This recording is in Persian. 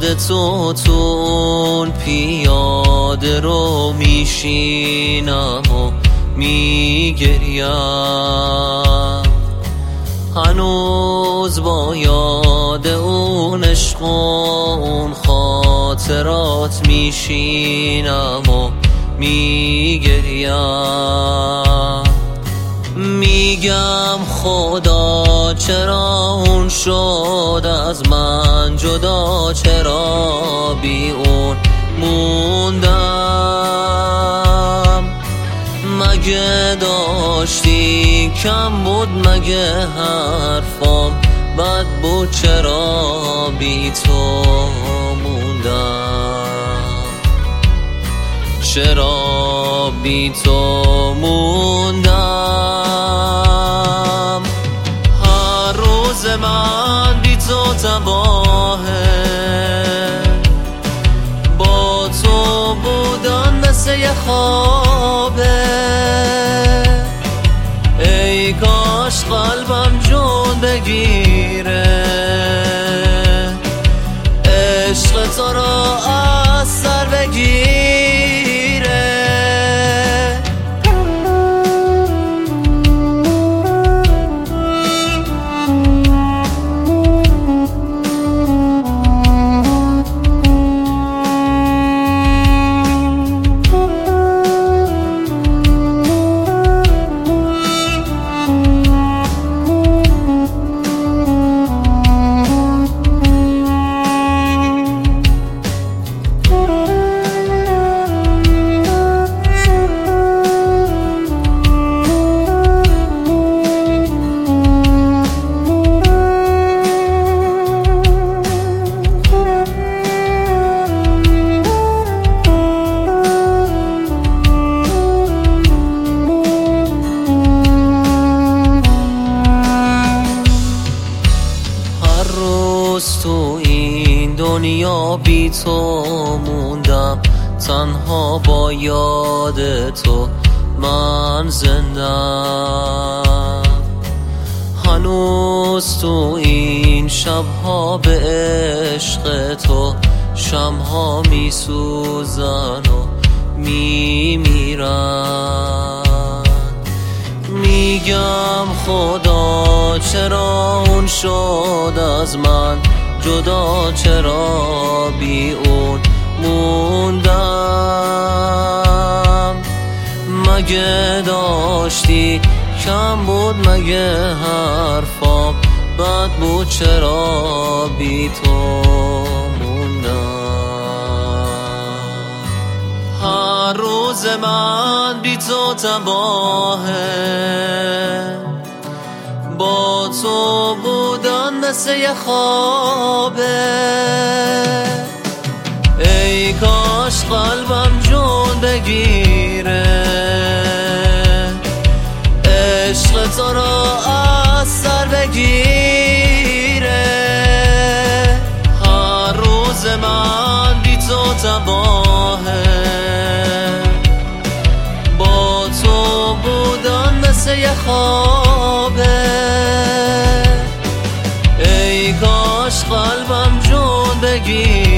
یاد تو اون پیاده رو میشینم و میگریم، هنوز با یاد اون عشق و اون خاطرات میشینم و میگریم. میگم خدا چرا اون شد از من جدا، چرا بی اون موندم. مگه داشتی کم بود، مگه حرفام بد بود، چرا بی تو موندم، چرا بی تو موندم. هر روز من بی تو تباهه، با تو بودن مثل یه خوابه. ای کاش قلبم جون بگیره، عشق تو را از سر بگیره. تو این دنیا بی تو موندم، تنها با یاد تو من زندم. هنوز تو این شبها به عشق تو شمها می سوزن و می میرن. میگم خدا چرا اون شد از من جدا، چرا بی اون موندم. مگه داشتی کم بود، مگه حرفام بد بود، چرا بی تو موندم. هر روز من بی تو تباهه، با تو بودن مثل یه خوابه. ای کاش قلبم جون بگیره، عشق تو را از سر بگیره. هر روز من بی تو تباهه، با تو بودن مثل یه خوابه. ای کاش قلبم جون بگیره،